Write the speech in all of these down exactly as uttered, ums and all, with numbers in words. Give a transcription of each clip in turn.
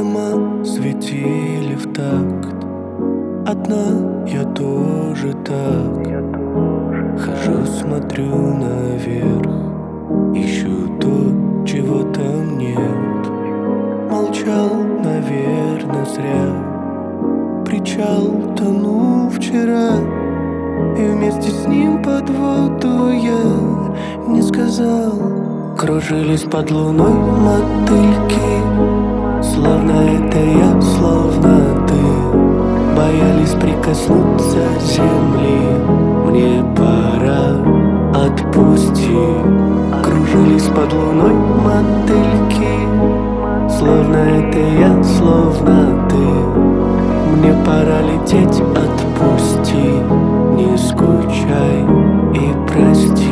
дома светили в такт. Одна я тоже так хожу, смотрю наверх, ищу то, чего там нет. Молчал, наверное, зря. Причал тонул вчера, и вместе с ним под воду я не сказал. Кружились под луной мотыльки, словно это я, словно ты. Боялись прикоснуться земли, мне пора, отпусти. Кружились под луной мотыльки, словно это я, словно ты. Мне пора лететь, отпусти, не скучай и прости.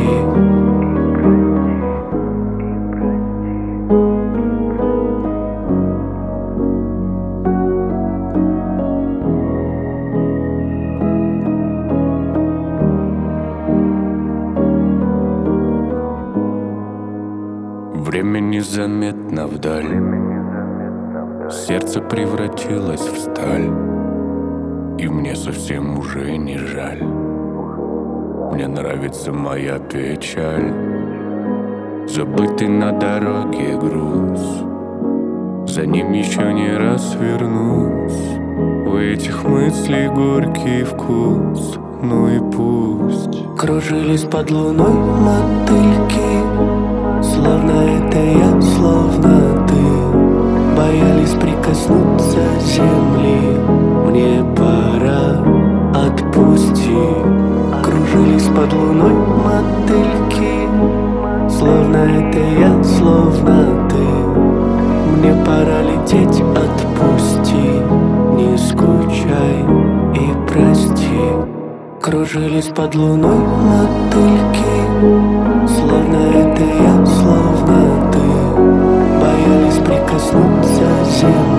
Время незаметно вдаль, сердце превратилось в сталь, и мне совсем уже не жаль. Мне нравится моя печаль, забытый на дороге груз, за ним еще не раз вернусь. У этих мыслей горький вкус, ну и пусть. Кружились под луной мотыльки, словно это я, словно ты. Боялись прикоснуться земли, мне пора, отпусти. Кружились под луной мотыльки, словно это я, словно ты. Мне пора лететь, отпусти, не скучай и прости. Кружились под луной мотыльки, словно это я, словно ты. Боялись прикоснуться земли,